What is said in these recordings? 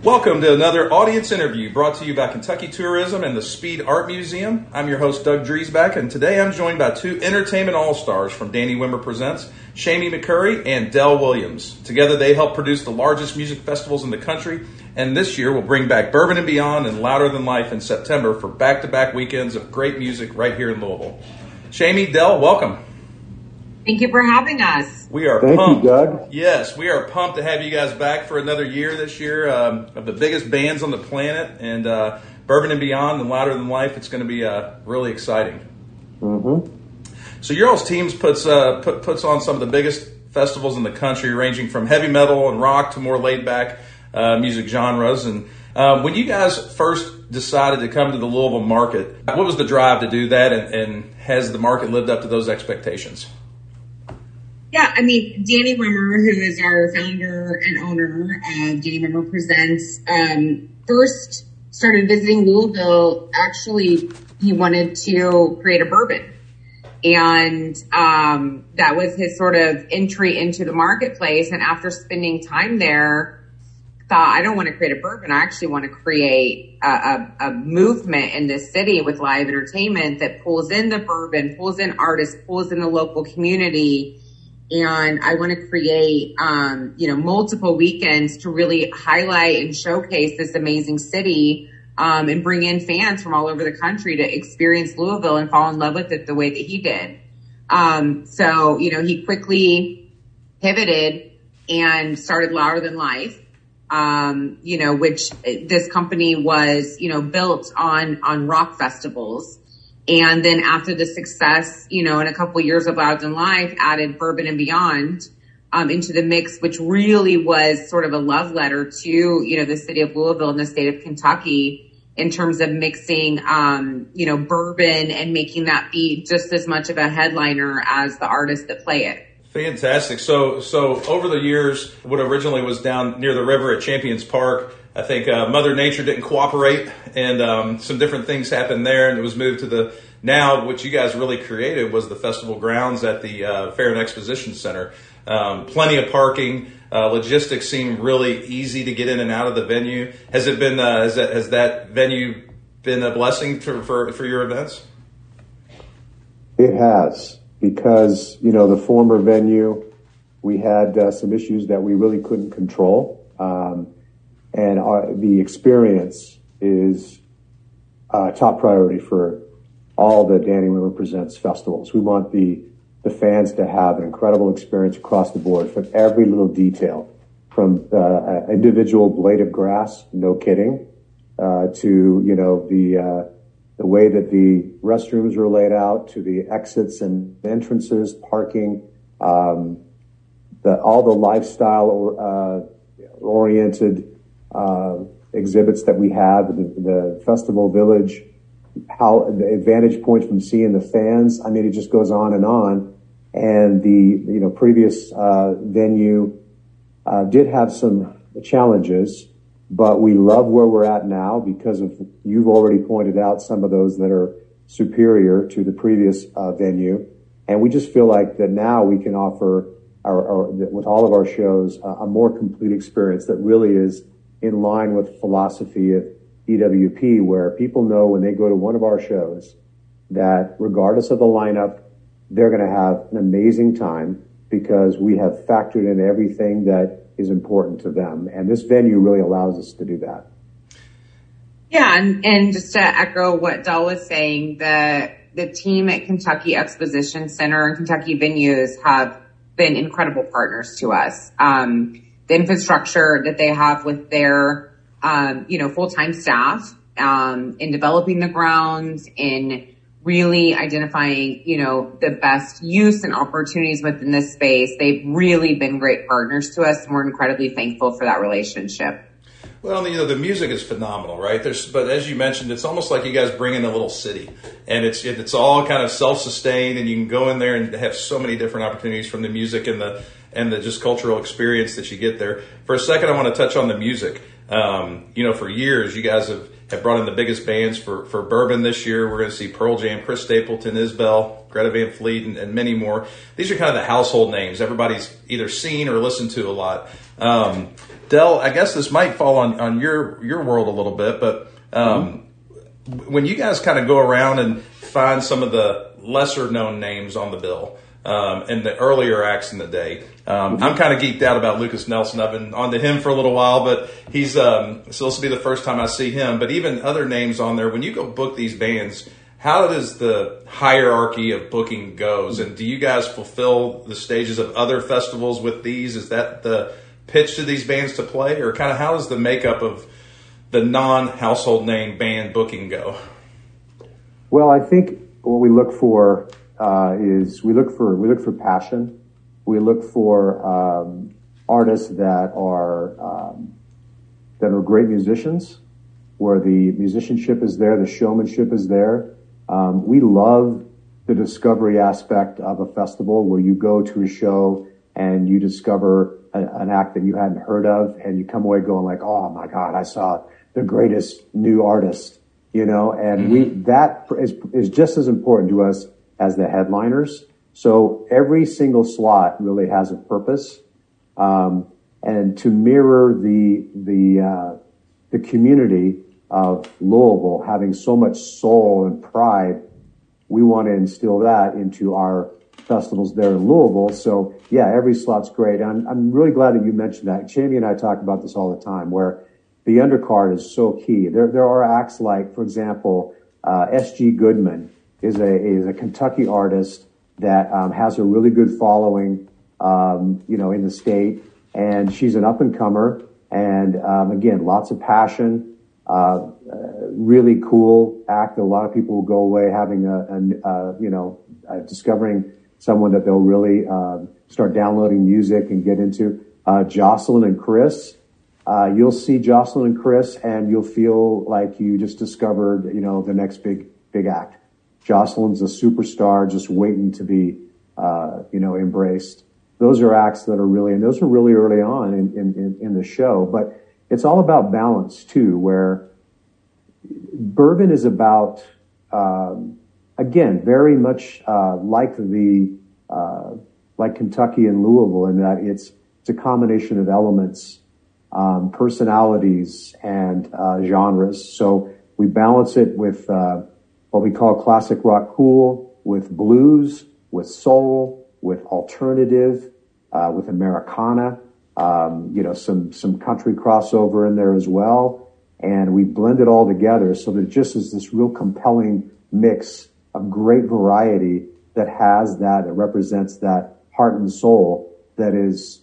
Welcome to another audience interview brought to you by Kentucky Tourism and the Speed Art Museum. I'm your host, Doug Driesbach, and today I'm joined by two entertainment all-stars from Danny Wimmer Presents, Shamie McCurry and Dell Williams. Together they help produce the largest music festivals in the country, and this year will bring back Bourbon and Beyond and Louder Than Life in September for back-to-back weekends of great music right here in Louisville. Shamie, Dell, welcome. Thank you for having us. We are pumped. Thank you, Doug. Yes, we are pumped to have you guys back for another year this year of the biggest bands on the planet, and Bourbon and Beyond and Louder Than Life. It's going to be really exciting. Mm-hmm. So your all's teams puts on some of the biggest festivals in the country, ranging from heavy metal and rock to more laid-back music genres. And when you guys first decided to come to the Louisville market, what was the drive to do that, and has the market lived up to those expectations? Yeah, I mean, Danny Wimmer, who is our founder and owner of Danny Wimmer Presents, first started visiting Louisville. Actually, he wanted to create a bourbon. And that was his sort of entry into the marketplace. And after spending time there, thought, I don't want to create a bourbon. I actually want to create a movement in this city with live entertainment that pulls in the bourbon, pulls in artists, pulls in the local community. And I want to create, multiple weekends to really highlight and showcase this amazing city, and bring in fans from all over the country to experience Louisville and fall in love with it the way that he did. So he quickly pivoted and started Louder Than Life, which this company was, built on rock festivals. And then after the success, in a couple of years of Louder Than Life, added Bourbon and Beyond into the mix, which really was sort of a love letter to, the city of Louisville and the state of Kentucky in terms of mixing, bourbon and making that be just as much of a headliner as the artists that play it. Fantastic. So over the years, what originally was down near the river at Champions Park, I think Mother Nature didn't cooperate, and some different things happened there, and it was moved to now what you guys really created was the festival grounds at the Fair and Exposition Center. Plenty of parking. Logistics seem really easy to get in and out of the venue. Has it been? Has that venue been a blessing for your events? It has, because the former venue, we had some issues that we really couldn't control. And the experience is top priority for all the Danny Wimmer Presents festivals. We want the fans to have an incredible experience across the board, from every little detail, from individual blade of grass, no kidding, to the way that the restrooms are laid out, to the exits and entrances, parking, all the lifestyle oriented exhibits that we have, the festival village, how the vantage point from seeing the fans. I mean, it just goes on. And the previous venue did have some challenges, but we love where we're at now because of, you've already pointed out some of those that are superior to the previous venue, and we just feel like that now we can offer with all of our shows a more complete experience that really is in line with philosophy of EWP, where people know when they go to one of our shows that regardless of the lineup, they're going to have an amazing time because we have factored in everything that is important to them. And this venue really allows us to do that. Yeah. And just to echo what Dell was saying, the team at Kentucky Exposition Center and Kentucky Venues have been incredible partners to us. The infrastructure that they have with their, full-time staff, in developing the grounds, in really identifying, the best use and opportunities within this space. They've really been great partners to us, and we're incredibly thankful for that relationship. Well, the music is phenomenal, right? But as you mentioned, it's almost like you guys bring in a little city, and it's all kind of self-sustained, and you can go in there and have so many different opportunities from the music and the just cultural experience that you get there. For a second, I want to touch on the music. For years, you guys have brought in the biggest bands for Bourbon this year. We're going to see Pearl Jam, Chris Stapleton, Isbell, Greta Van Fleet, and many more. These are kind of the household names everybody's either seen or listened to a lot. Del, I guess this might fall on your world a little bit, but when you guys kind of go around and find some of the lesser known names on the bill, and the earlier acts in the day, I'm kind of geeked out about Lukas Nelson. I've been on to him for a little while, but he's so this will be the first time I see him. But even other names on there, when you go book these bands, how does the hierarchy of booking goes? And do you guys fulfill the stages of other festivals with these? Is that the pitch to these bands to play, or kind of how does the makeup of the non-household name band booking go? Well, I think what we look for is we look for passion. We look for artists that are great musicians, where the musicianship is there, the showmanship is there. We love the discovery aspect of a festival where you go to a show and you discover an act that you hadn't heard of, and you come away going like, oh my God, I saw the greatest new artist, and that is just as important to us as the headliners. So every single slot really has a purpose, and to mirror the community of Louisville having so much soul and pride, we want to instill that into our festivals there in Louisville. So yeah, every slot's great. And I'm really glad that you mentioned that. Jamie and I talk about this all the time, where the undercard is so key. There are acts like, for example, S.G. Goodman is a Kentucky artist that has a really good following, in the state, and she's an up and comer. And again, lots of passion. Really cool act that a lot of people will go away having discovering someone that they'll really start downloading music and get into. Jocelyn and Chris, you'll see Jocelyn and Chris and you'll feel like you just discovered, the next big act. Jocelyn's a superstar just waiting to be, embraced. Those are acts that are really early on in the show, but it's all about balance too, where bourbon is about, again, very much like Kentucky and Louisville, in that it's a combination of elements, personalities, and genres. So we balance it with what we call classic rock cool, with blues, with soul, with alternative, with Americana, some country crossover in there as well. And we blend it all together so that it just is this real compelling mix of great variety that represents that heart and soul that is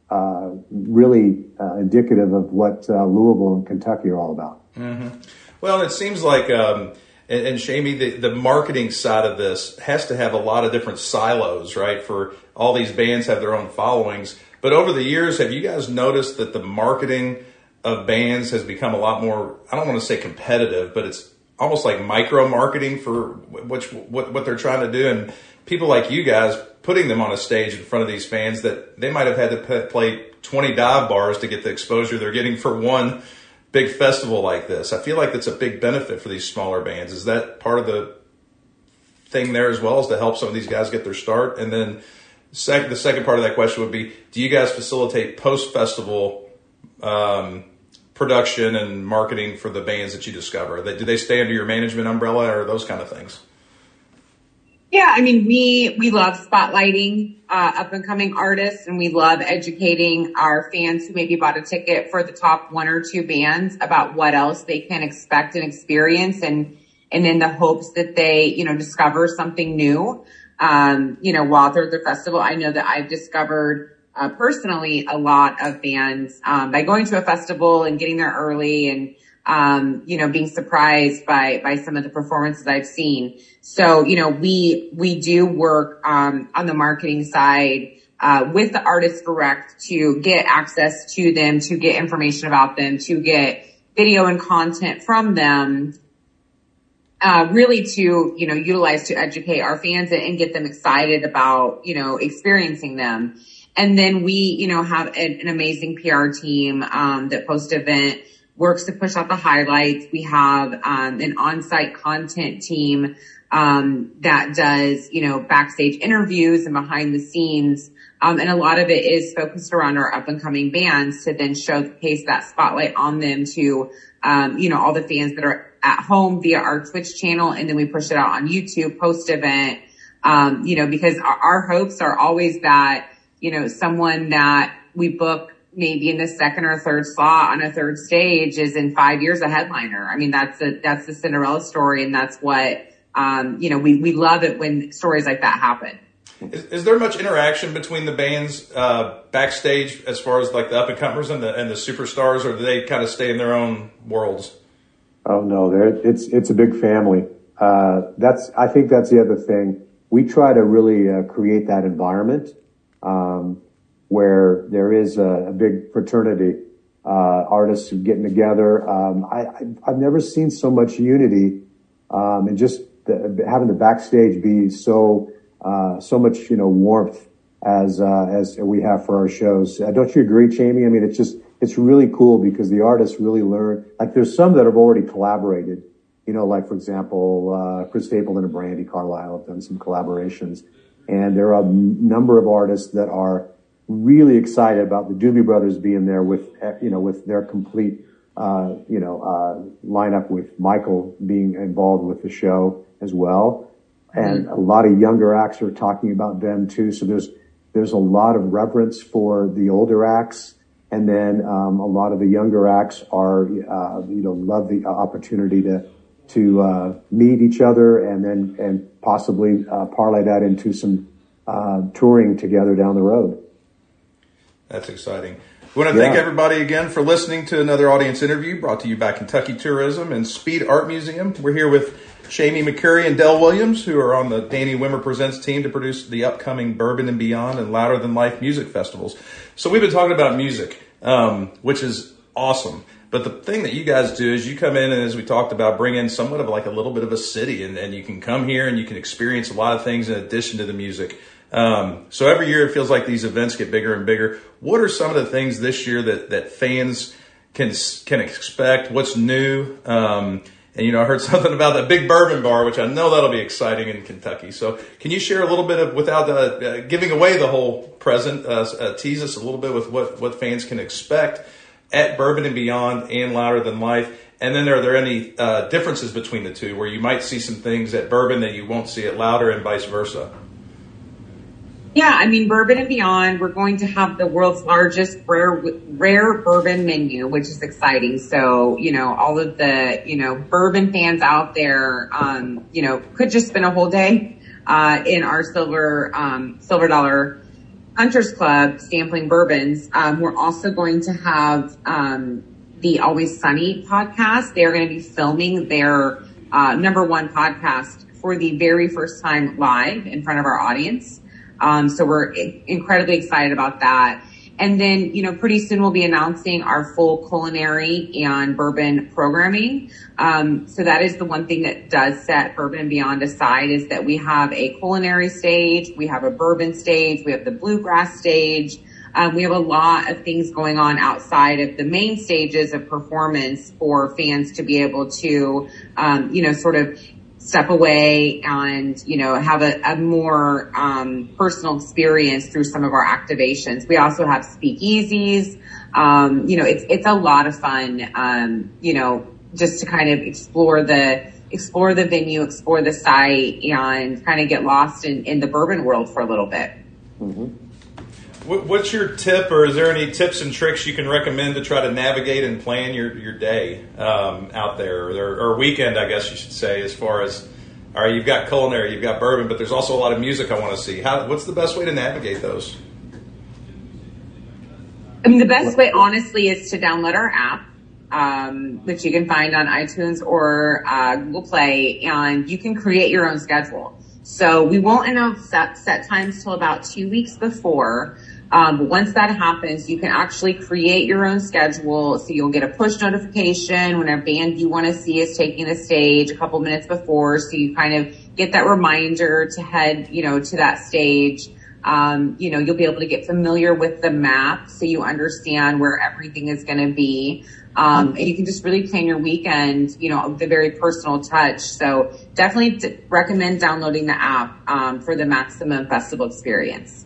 really indicative of what Louisville and Kentucky are all about. Mm-hmm. Well, it seems like, and Shamie, the marketing side of this has to have a lot of different silos, right? For all these bands have their own followings. But over the years, have you guys noticed that the marketing of bands has become a lot more, I don't want to say competitive, but it's almost like micro marketing for what they're trying to do, and people like you guys putting them on a stage in front of these fans that they might have had to play 20 dive bars to get the exposure they're getting for one big festival like this. I feel like that's a big benefit for these smaller bands. Is that part of the thing there as well, as to help some of these guys get their start? And then the second part of that question would be, do you guys facilitate post-festival production and marketing for the bands that you discover? Do they stay under your management umbrella, or those kind of things? Yeah, I mean, we love spotlighting up and coming artists, and we love educating our fans who maybe bought a ticket for the top one or two bands about what else they can expect and experience, and in the hopes that they, discover something new, while they're at the festival. I know that I've discovered personally a lot of bands by going to a festival and getting there early, and being surprised by some of the performances I've seen. So, we do work on the marketing side with the artists direct to get access to them, to get information about them, to get video and content from them, really to, utilize to educate our fans and get them excited about, experiencing them. And then we, have an amazing PR team that post-event works to push out the highlights. We have an on-site content team that does, backstage interviews and behind the scenes. And a lot of it is focused around our up and coming bands to then showcase that spotlight on them to, all the fans that are at home via our Twitch channel. And then we push it out on YouTube post event, because our hopes are always that, someone that we book maybe in the second or third slot on a third stage is in 5 years a headliner. I mean, that's the Cinderella story. And that's what, we love it when stories like that happen. Is there much interaction between the bands backstage as far as like the up and comers and the superstars, or do they kind of stay in their own worlds? Oh no, it's a big family. I think that's the other thing. We try to really create that environment where there is a big fraternity, artists getting together. I've never seen so much unity, and just having the backstage be so much, warmth as we have for our shows. Don't you agree, Jamie? I mean, it's really cool because the artists really learn. Like, there's some that have already collaborated, like, for example, Chris Stapleton and Brandy Carlisle have done some collaborations. And there are a number of artists that are really excited about the Doobie Brothers being there with their complete, lineup, with Michael being involved with the show as well. And a lot of younger acts are talking about them too. So there's a lot of reverence for the older acts. And then, a lot of the younger acts are, love the opportunity to meet each other and possibly, parlay that into some, touring together down the road. That's exciting. We want to thank everybody again for listening to another audience interview brought to you by Kentucky Tourism and Speed Art Museum. We're here with Shamie McCurry and Del Williams, who are on the Danny Wimmer Presents team to produce the upcoming Bourbon and Beyond and Louder Than Life music festivals. So we've been talking about music, which is awesome. But the thing that you guys do is you come in and, as we talked about, bring in somewhat of like a little bit of a city, and you can come here and you can experience a lot of things in addition to the music. So every year it feels like these events get bigger and bigger. What are some of the things this year that fans can expect? What's new? And, I heard something about that big bourbon bar, which I know that'll be exciting in Kentucky. So can you share a little bit of, without giving away the whole present, tease us a little bit with what fans can expect at Bourbon and Beyond and Louder Than Life? And then are there any differences between the two where you might see some things at Bourbon that you won't see at Louder and vice versa? Yeah, I mean, Bourbon and Beyond, we're going to have the world's largest rare bourbon menu, which is exciting. So, all of the, bourbon fans out there, could just spend a whole day, in our Silver Dollar Hunters Club sampling bourbons. We're also going to have, the Always Sunny podcast. They're going to be filming their, #1 podcast for the very first time live in front of our audience. So we're incredibly excited about that. And then, pretty soon we'll be announcing our full culinary and bourbon programming. So that is the one thing that does set Bourbon and Beyond aside, is that we have a culinary stage, we have a bourbon stage, we have the bluegrass stage. We have a lot of things going on outside of the main stages of performance for fans to be able to, sort of step away and, have a more personal experience through some of our activations. We also have speakeasies. It's a lot of fun, just to kind of explore the venue, explore the site, and kind of get lost in the bourbon world for a little bit. Mm-hmm. What's your tip, or is there any tips and tricks you can recommend to try to navigate and plan your day out there, or weekend, I guess you should say, as far as, all right, you've got culinary, you've got bourbon, but there's also a lot of music I want to see. What's the best way to navigate those? I mean, the best way, honestly, is to download our app, which you can find on iTunes or Google Play, and you can create your own schedule. So we won't announce set times till about 2 weeks before. But once that happens, you can actually create your own schedule. So you'll get a push notification when a band you want to see is taking the stage a couple minutes before. So you kind of get that reminder to head, to that stage. You'll be able to get familiar with the map so you understand where everything is going to be. And you can just really plan your weekend, with a very personal touch. So definitely recommend downloading the app for the maximum festival experience.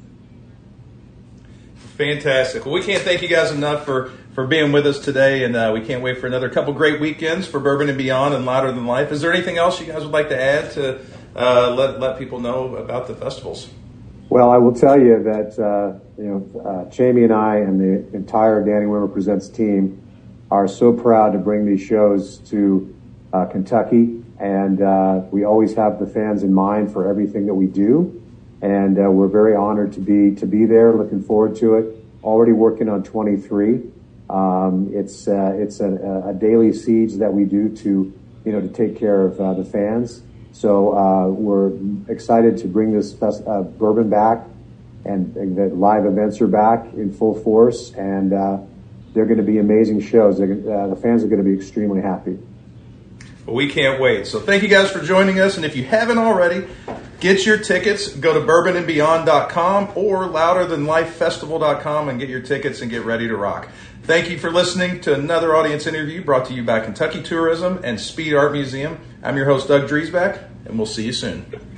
Fantastic. Well, we can't thank you guys enough for being with us today, and we can't wait for another couple great weekends for Bourbon and Beyond and Louder Than Life. Is there anything else you guys would like to add to let people know about the festivals? Well, I will tell you that Jamie and I and the entire Danny Wimmer Presents team are so proud to bring these shows to Kentucky, and we always have the fans in mind for everything that we do. And we're very honored to be there. Looking forward to it. Already working on 23. It's a daily siege that we do to take care of the fans. So we're excited to bring this bourbon back, and the live events are back in full force. And they're going to be amazing shows. The fans are going to be extremely happy. Well, we can't wait. So thank you guys for joining us. And if you haven't already, get your tickets. Go to bourbonandbeyond.com or louderthanlifefestival.com and get your tickets and get ready to rock. Thank you for listening to another audience interview brought to you by Kentucky Tourism and Speed Art Museum. I'm your host, Doug Driesbach, and we'll see you soon.